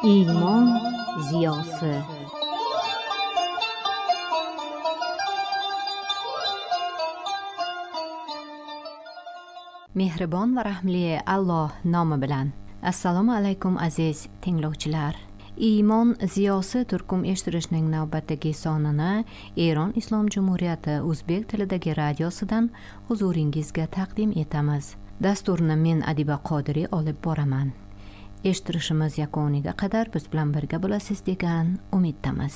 ایمان زیاسه mehribon va rahmli Alloh nomi bilan. Assalomu alaykum aziz tinglovchilar. Iymon ziyosi turkum eshittirishning navbatdagi sonini Eron Islom Jumhuriyati o'zbek tilidagi radiosidan huzuringizga taqdim etamiz. Dasturni men Adiba Qodiriy olib boraman. Eshittirishimiz yakuniga qadar biz bilan birga bo'lasiz degan umiddamiz.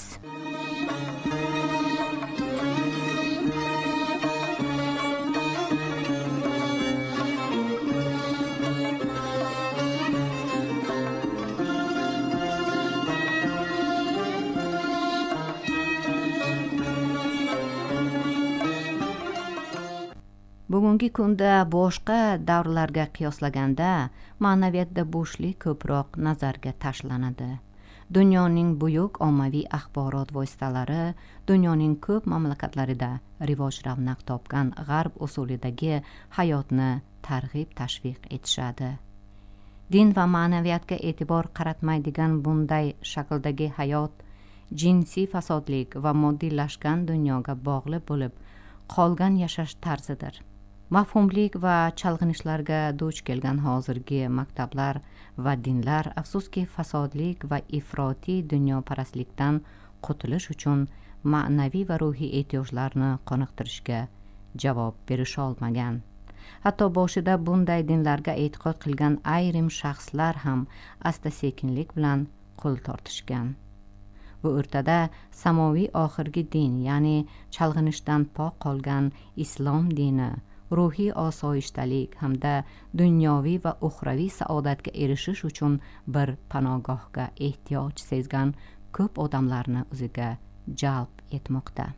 Bugungi kunda boshqa davrlarga qiyoslaganda ma'naviyatda bo'shlik ko'proq nazarga tashlanadi. Dunyoning buyuk ommaviy axborot vositalari dunyoning ko'p mamlakatlarida rivoj ravnaq topgan g'arb usulidagi hayotni targ'ib tashviq etishadi. Din va ma'naviyatga e'tibor qaratmaydigan bunday shakldagi hayot jinsiy fasodlik va moddiylashgan dunyoga bog'liq bo'lib qolgan yashash tarzidir. Mafhumlik va chalg'inishlarga duch kelgan hozirgi maktablar va dinlar afsuski fasodlik va ifrotiy dunyoparastlikdan qutulish uchun ma'naviy va ruhiy ehtiyojlarni qoniqtirishga javob berisha olmagan. Hatto boshida bunday dinlarga e'tiqod qilgan ayrim shaxslar ham asta-sekinlik bilan qo'l tortishgan. Bu o'rtada samoviy oxirgi din, ya'ni chalg'inishdan pok qolgan islom dini ruhiy osoyishtalik hamda dunyoviy va uxraviy saodatga erishish uchun bir panogohga ehtiyoj sezgan ko'p odamlarni o'ziga jalb etmoqda.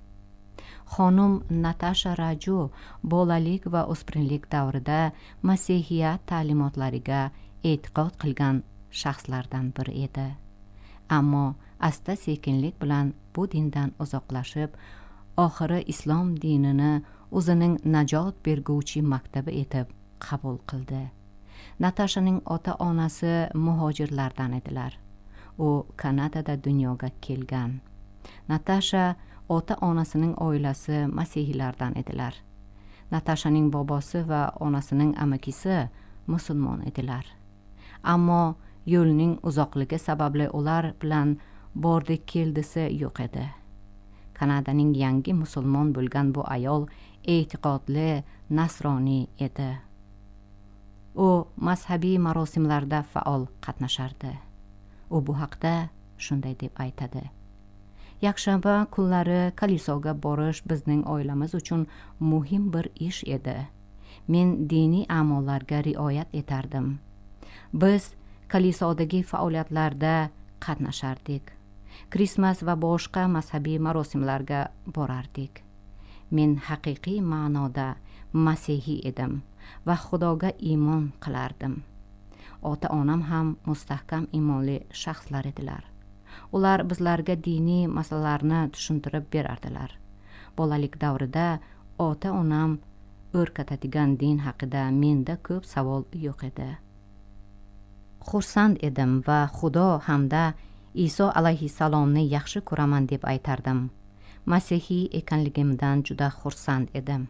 Xonim Natasha Raju bolalik va o'spirinlik davrida masihiyat ta'limotlariga e'tiqod qilgan shaxslardan biri edi. Ammo asta-sekinlik bilan bu dindan uzoqlashib, oxiri islom dinini o'zining najot berguvchi maktabi etib qabul qildi. Natashaning ota-onasi muhojirlardan edilar. U Kanadada dunyoga kelgan. Natasha ota-onasining oilasi masihiylardan edilar. Natashaning bobosi va onasining amakisi musulmon edilar. Ammo yo'lning uzoqligi sababli ular bilan bordi-keldisi yo'q edi. Kanadaning yangi musulmon bo'lgan bu ayol e'tiqodli nasroniy edi. U mazhabiy marosimlarda faol qatnashardi. U bu haqda shunday deb aytadi: "Yakshanba kunlari kalisoga borish bizning oilamiz uchun muhim bir ish edi. Men diniy a'mollarga rioyat etardim. Biz kalisodagi faoliyatlarda qatnashardik. Krismas va boshqa mazhabiy marosimlarga borardik. Men haqiqiy ma'noda masihiy edim va Xudoga iymon qilardim. Ota-onam ham mustahkam iymonli shaxslar edilar. Ular bizlarga diniy masalalarni tushuntirib berardilar. Bolalik davrida ota-onam o'rgatadigan din haqida menda ko'p savol yo'q edi. Xursand edim va Xudo hamda Iso alayhissalomni yaxshi ko'raman deb aytardim. Masihiy ekanligimdan juda xursand edim."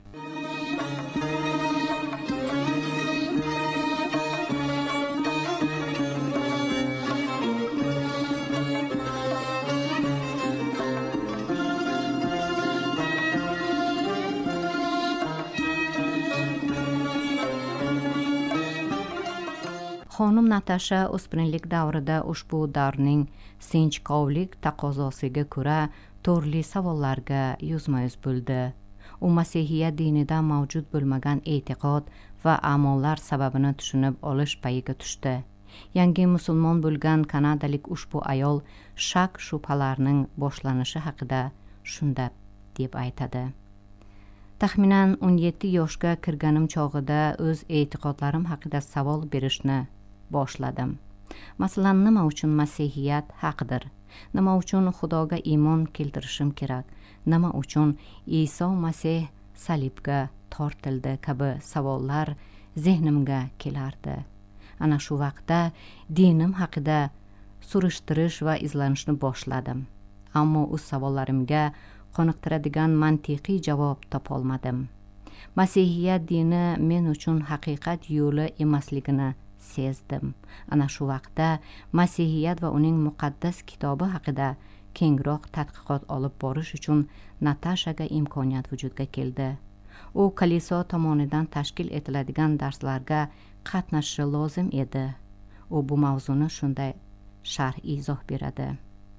Xonim Natasha o'spirinlik davrida ushbu davrning sinchkovlik taqozosiga ko'ra turli savollarga yuzma-yuz bo'ldi. U masihiyat dinida mavjud bo'lmagan e'tiqod va amallar sababini tushunib olish payiga tushdi. Yangi musulmon bo'lgan kanadalik ushbu ayol shak shubhalarning boshlanishi haqida shunda deb aytadi: "Taxminan 17 yoshga kirganim chog'ida o'z e'tiqodlarim haqida savol berishni boshladim. Masalan, nima uchun masihiyat haqdir? Nima uchun Xudoga iymon keltirishim kerak? Nima uchun Iso Masih salibga tortildi kabi savollar zehnimga kelardi. Ana shu vaqtda dinim haqida surishtirish va izlanishni boshladim. Ammo o'z savollarimga qoniqtiradigan mantiqiy javob topolmadim. Masihiyat dini men uchun haqiqat yo'li emasligini sezdim. Ana shu vaqtda Masihiyat va uning muqaddas kitobi haqida kengroq tadqiqot olib borish uchun Natashaga imkoniyat vujudga keldi. U kaliso tomonidan tashkil etiladigan darslarga qatnashishi lozim edi. U bu mavzuni shunday sharh izoh beradi.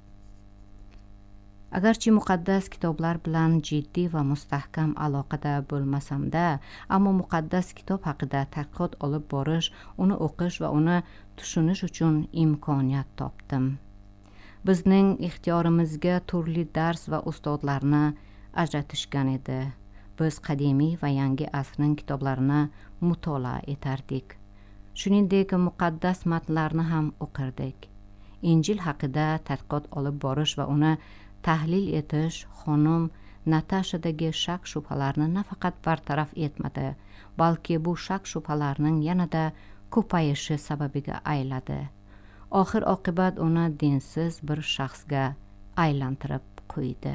Agarchi muqaddas kitoblar bilan jiddiy va mustahkam aloqada bo'lmasamda, ammo muqaddas kitob haqida tadqiqot olib borish, uni o'qish va uni tushunish uchun imkoniyat topdim. Bizning ixtiyorimizga turli dars va ustozlarni ajratishgan edi. Biz qadimiy va yangi asrning kitoblarini mutolaa etardik. Shuningdek, muqaddas matnlarni ham o'qirdik. Injil haqida tadqiqot olib borish va uni tahlil etish xonim Natashadagi shak shubhalarni nafaqat bartaraf etmadi, balki bu shak shubhalarning yanada ko'payishi sababiga ayladi. Oxir oqibat uni dinsiz bir shaxsga aylantirib qo'ydi.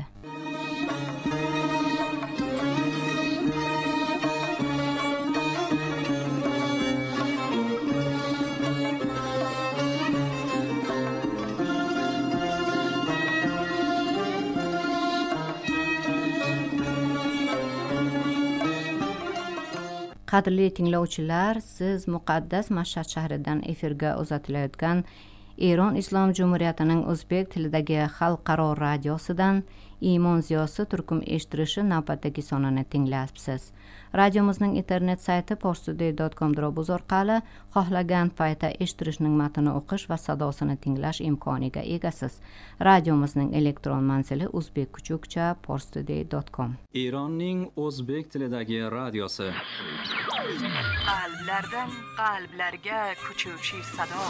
Qadrli tinglovchilar, siz muqaddas Mashhad shahridan efirga uzatilayotgan Eron Islom Jumhuriyatining o'zbek tilidagi xalqaro radiosidan Iymon ziyosi turkum eshittirishi navbatdagi sonini tinglayapsiz. Radiomizning internet sayti porstuday.com orqali xohlagan paytda eshittirishning matnini o'qish va sadosini tinglash imkoniga egasiz. Radiomizning elektron manzili uzbekkuchukcha@porstuday.com. Eronning o'zbek tilidagi radiosi. Qalblardan qalblarga ko'chuvchi sado.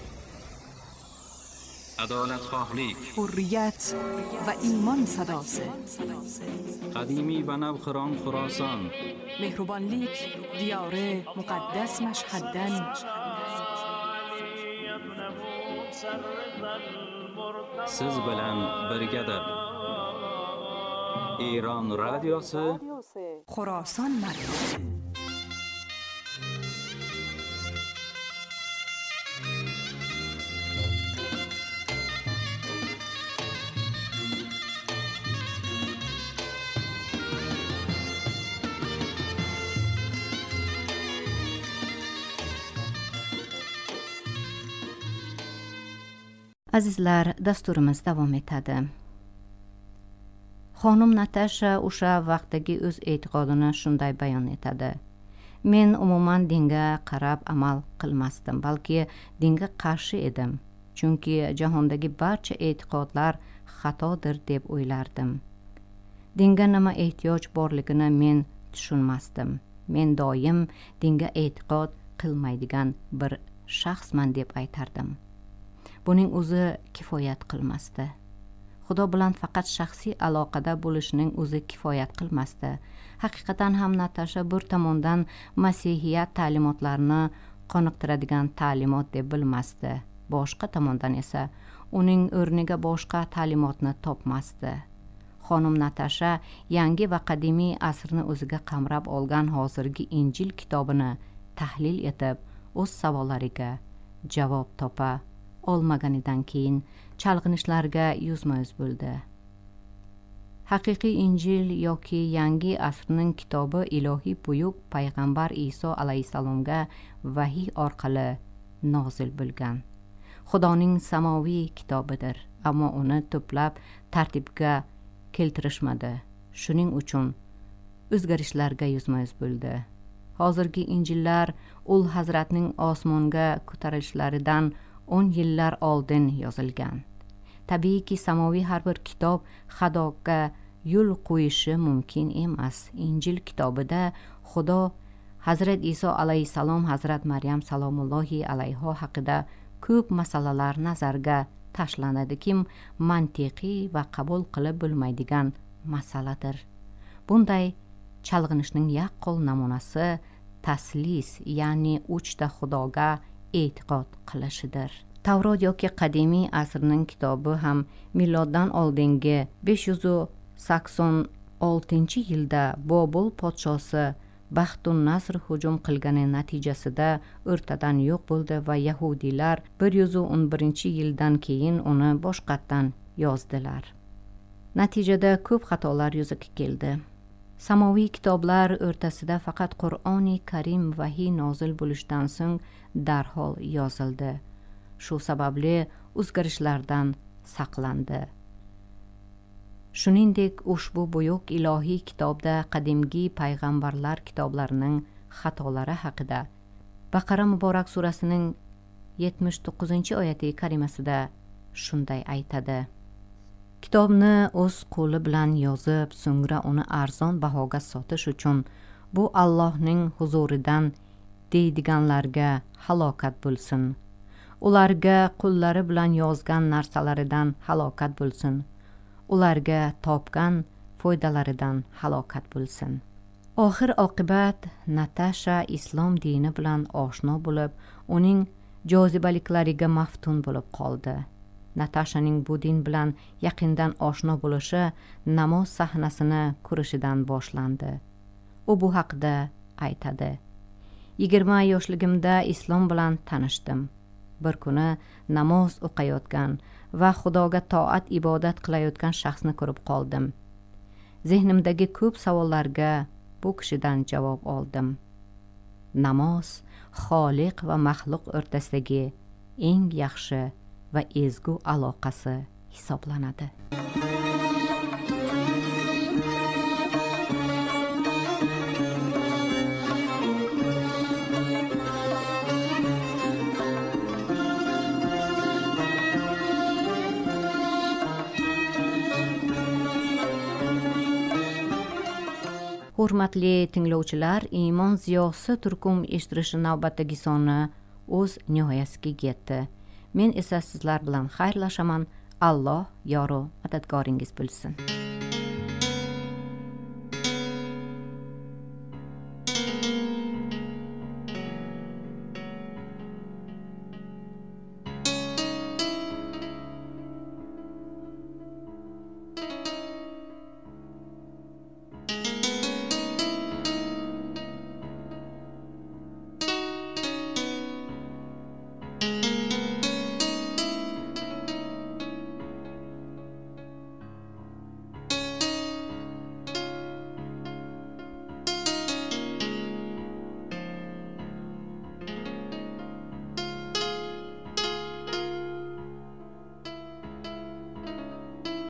Adolatxohlik, hurriyat va iymon sadosi. qadimiy va navqiron Xuroson, mehribonlik diyori muqaddas Mashhaddan siz bilan birgadir. Eron radiosi, Xuroson markazi. Azizlar, dasturimiz davom etadi. Xonim Natasha o'sha vaqtdagi o'z e'tiqodini shunday bayon etadi. Men umuman dinga qarab amal qilmasdim, balki dinga qarshi edim. Chunki jahondagi barcha e'tiqodlar xatodir deb o'ylardim. Dinga nima ehtiyoj borligini men tushunmasdim. Men doim dinga e'tiqod qilmaydigan bir shaxsman deb aytardim. Buning o'zi kifoyat qilmasdi. Xudo bilan faqat shaxsiy aloqada bo'lishning o'zi kifoyat qilmasdi. Haqiqatan ham Natasha bir tomondan masihiyat ta'limotlarini qoniqtiradigan ta'limot deb bilmasdi. Boshqa tomondan esa uning o'rniga boshqa ta'limotni topmasdi. Xonim Natasha yangi va qadimiy asrni o'ziga qamrab olgan hozirgi Injil kitobini tahlil etib, o'z savollariga javob topa olmaganidan keyin chalg'inishlarga yuzma-yuz bo'ldi. Haqiqiy Injil yoki yangi asrning kitobi ilohiy buyuk payg'ambar Iso alayhisalomga vahiy orqali nozil bo'lgan. Xudoning samoviy kitobidir, ammo uni to'plab tartibga keltirishmadi. Shuning uchun o'zgarishlarga yuzma-yuz bo'ldi. Hozirgi Injillar ul Hazratning osmonga ko'tarilishlaridan 10 yillar oldin yozilgan. Tabiiyki samoviy har bir kitob xadoga yo'l qo'yishi mumkin emas. Injil kitobida Xudo Hazrat Iso alayhisalom, Hazrat Maryam salomullohi alayho haqida ko'p masalalar nazarga tashlanadiki, mantiqiy va qabul qilib bo'lmaydigan masaladir. Bunday chalg'inishning yaqqol namunasi taslis, ya'ni uchta xudoga e'tiqod qilishidir. Tavrot yoki qadimiy asrning kitobi ham miloddan oldingi 586-yilda Bobul podshosi Baxtun Nasr hujum qilgani natijasida o'rtadan yo'q bo'ldi va yahudiylar 111-yildan keyin uni boshqatdan yozdilar. Natijada ko'p xatolar yuzaga keldi. Samoviy kitoblar o'rtasida faqat Qur'oni Karim vahiy nozil bo'lishidan so'ng darhol yozildi. Shu sababli o'zgarishlardan saqlandi. Shuningdek, ushbu buyuk ilohiy kitobda qadimgi payg'ambarlar kitoblarining xatolari haqida Baqara Muborak surasining 79-oyati karimasida shunday aytadi: Kitobni o'z qo'li bilan yozib, so'ngra uni arzon bahoga sotish uchun bu Allohning huzuridan deydiganlarga halokat bo'lsin. Ularga qullari bilan yozgan narsalaridan halokat bo'lsin. Ularga topgan foydalaridan halokat bo'lsin. Oxir oqibat Natasha islom dini bilan oshno bo'lib, uning jozibaliklariga maftun bo'lib qoldi. Natashaning bu din bilan yaqindan oshno bo'lishi namoz sahnasini ko'rishidan boshlandi. U bu haqida aytadi: 20 yoshligimda islom bilan tanishdim. Bir kuni namoz o'qiyotgan va Xudoga toat ibodat qilayotgan shaxsni ko'rib qoldim. Zehnimdagi ko'p savollarga bu kishidan javob oldim. Namoz Xoliq va maxluq o'rtasidagi eng yaxshi va ezgu aloqasi hisoblanadi. Hurmatli tinglovchilar, Iymon ziyosi turkum eshittirishi navbatdagi soni o'z nihoyasiga yetdi. Men esa sizlar bilan xayrlashaman. Alloh yoru madadgoringiz bo'lsin.